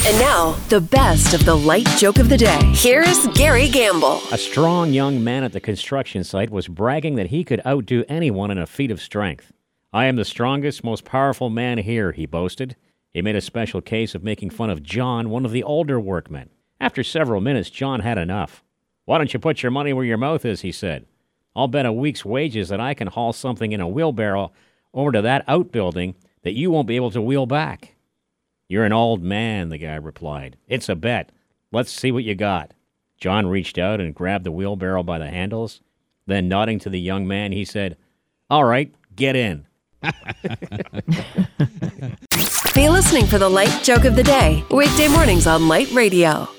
And now, the best of the light joke of the day. Here's Gary Gamble. A strong young man at the construction site was bragging that he could outdo anyone in a feat of strength. "I am the strongest, most powerful man here," he boasted. He made a special case of making fun of John, one of the older workmen. After several minutes, John had enough. "Why don't you put your money where your mouth is?" he said. "I'll bet a week's wages that I can haul something in a wheelbarrow over to that outbuilding that you won't be able to wheel back." "You're an old man," the guy replied. "It's a bet. Let's see what you got." John reached out and grabbed the wheelbarrow by the handles. Then, nodding to the young man, he said, "All right, get in." Be listening for the light joke of the day, weekday mornings on Light Radio.